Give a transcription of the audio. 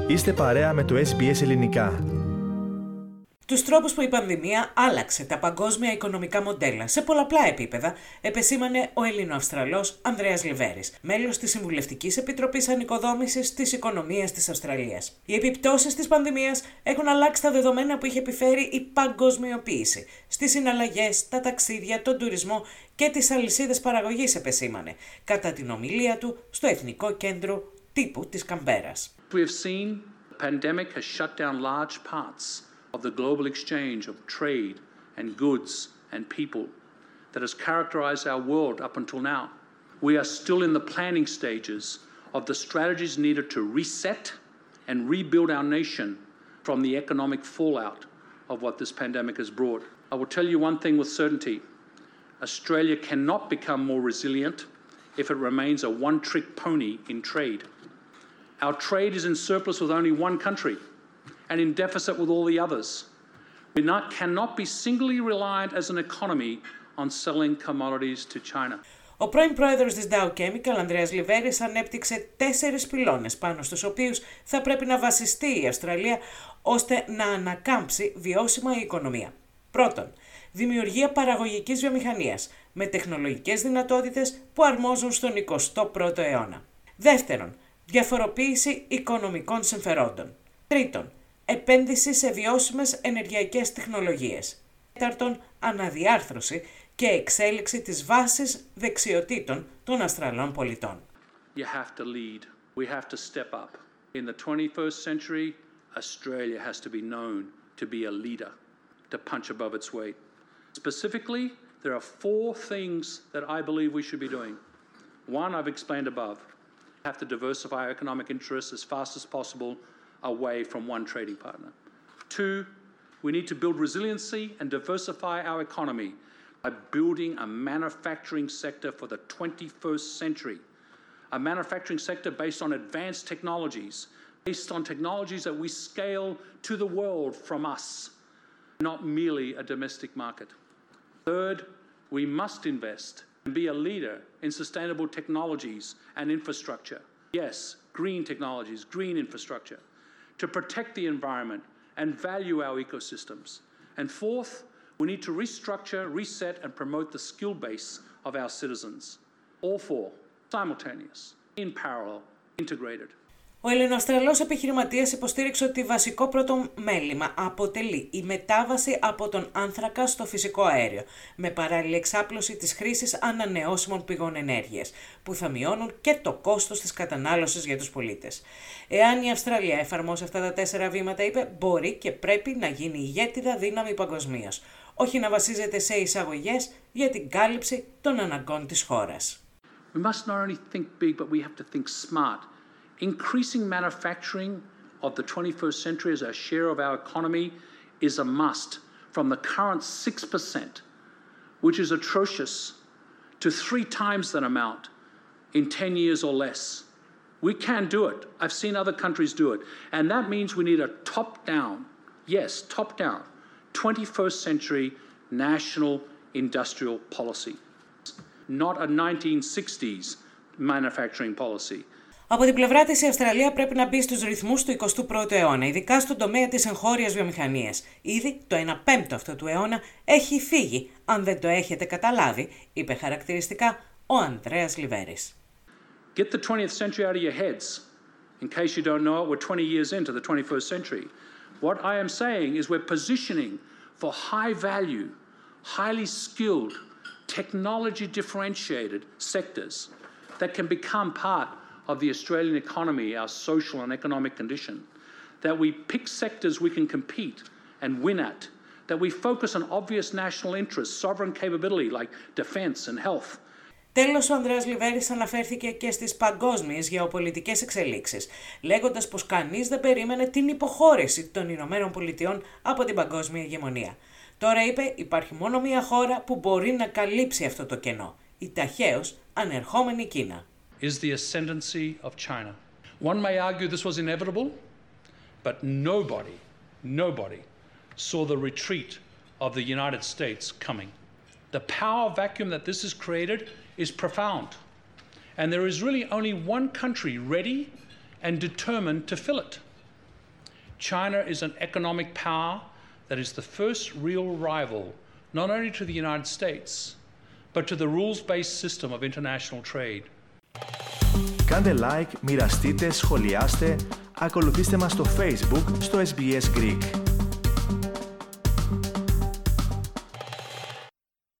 Είστε παρέα με το SBS Ελληνικά. Τους τρόπους που η πανδημία άλλαξε τα παγκόσμια οικονομικά μοντέλα σε πολλαπλά επίπεδα, επεσήμανε ο Ελληνοαυστραλός Ανδρέας Λιβέρης, μέλος της Συμβουλευτικής Επιτροπής Ανοικοδόμησης της Οικονομίας της Αυστραλίας. Οι επιπτώσεις της πανδημίας έχουν αλλάξει τα δεδομένα που είχε επιφέρει η παγκοσμιοποίηση στις συναλλαγές, τα ταξίδια, τον τουρισμό και τις αλυσίδες παραγωγής, επεσήμανε, κατά την ομιλία του στο Εθνικό Κέντρο Τύπου της Καμπέρας. Of the global exchange of trade and goods and people that has characterized our world up until now. We are still in the planning stages of the strategies needed to reset and rebuild our nation from the economic fallout of what this pandemic has brought. I will tell you one thing with certainty. Australia cannot become more resilient if it remains a one-trick pony in trade. Our trade is in surplus with only one country and in deficit with all the others. We cannot be singly reliant as an economy on selling commodities to China. Ο πρώην πρόεδρος της Dow Chemical, Ανδρέας Λιβέρης, ανέπτυξε 4 πυλώνες πάνω στους οποίους θα πρέπει να βασιστεί η Αυστραλία ώστε να ανακάμψει βιώσιμα η οικονομία. Πρώτον, δημιουργία παραγωγικής βιομηχανίας με τεχνολογικές δυνατότητες που αρμόζουν στον 21ο αιώνα. Δεύτερον, διαφοροποίηση οικονομικών συμφερόντων. Τρίτον, επένδυση σε βιώσιμες ενεργειακές τεχνολογίες. Τέταρτον, αναδιάρθρωση και εξέλιξη της βάσης δεξιοτήτων των Αυστραλών πολιτών. You have to lead. We have to step up. In the 21st century, Australia has to be known to be a leader, to punch above its weight. Specifically, there are 4 things that I believe we should be doing. One, I've explained above. We have to diversify our economic interests as fast as possible away from one trading partner. 2, we need to build resiliency and diversify our economy by building a manufacturing sector for the 21st century. A manufacturing sector based on advanced technologies, based on technologies that we scale to the world from us, not merely a domestic market. Third, we must invest and be a leader in sustainable technologies and infrastructure. Yes, green technologies, green infrastructure, to protect the environment and value our ecosystems. And fourth, we need to restructure, reset, and promote the skill base of our citizens. All 4, simultaneous, in parallel, integrated. Ο Ελληνοαυστραλός επιχειρηματίας υποστήριξε ότι βασικό πρώτο μέλημα αποτελεί η μετάβαση από τον άνθρακα στο φυσικό αέριο, με παράλληλη εξάπλωση της χρήσης ανανεώσιμων πηγών ενέργειας, που θα μειώνουν και το κόστος της κατανάλωσης για τους πολίτες. Εάν η Αυστραλία εφαρμόσει αυτά τα 4 βήματα, είπε, μπορεί και πρέπει να γίνει ηγέτιδα δύναμη παγκοσμίως, όχι να βασίζεται σε εισαγωγές για την κάλυψη των αναγκών της χώρας. We must not only think big, but we have to think smart. Increasing manufacturing of the 21st century as a share of our economy is a must, from the current 6%, which is atrocious, to 3 times that amount in 10 years or less. We can do it. I've seen other countries do it. And that means we need a top-down, yes, top-down, 21st century national industrial policy, not a 1960s manufacturing policy. Από την πλευρά της, η Αυστραλία πρέπει να μπει στους ρυθμούς του 21ου αιώνα, ειδικά στον τομέα της εγχώριας βιομηχανίας. Ήδη το 1/5 αυτού του αιώνα έχει φύγει, αν δεν το έχετε καταλάβει, είπε χαρακτηριστικά ο Ανδρέας Λιβέρης. Get the 20th century out of your heads. In case you don't know it, we're 20 years into the 21st century. What I am saying is we're positioning for high value, highly skilled, technology differentiated sectors that can become part of the Australian economy, our social and economic condition, that we pick sectors we can compete and win at, that we focus on obvious national interests, sovereign capability like defense and health. Τέλος, ο Ανδρέας Λιβέρης αναφέρθηκε και στις παγκόσμιες γεωπολιτικές εξελίξεις, λέγοντας πως κανείς δεν περίμενε την υποχώρηση των Ηνωμένων Πολιτειών από την παγκόσμια ηγεμονία. Τώρα, είπε, υπάρχει μόνο μία χώρα που μπορεί να καλύψει αυτό το κενό, η ταχαίως ανερχόμενη Κίνα. Is the ascendancy of China. One may argue this was inevitable, but nobody saw the retreat of the United States coming. The power vacuum that this has created is profound, and there is really only one country ready and determined to fill it. China is an economic power that is the first real rival, not only to the United States, but to the rules-based system of international trade. Κάντε like, μοιραστείτε, σχολιάστε, ακολουθήστε μας στο Facebook στο SBS Greek.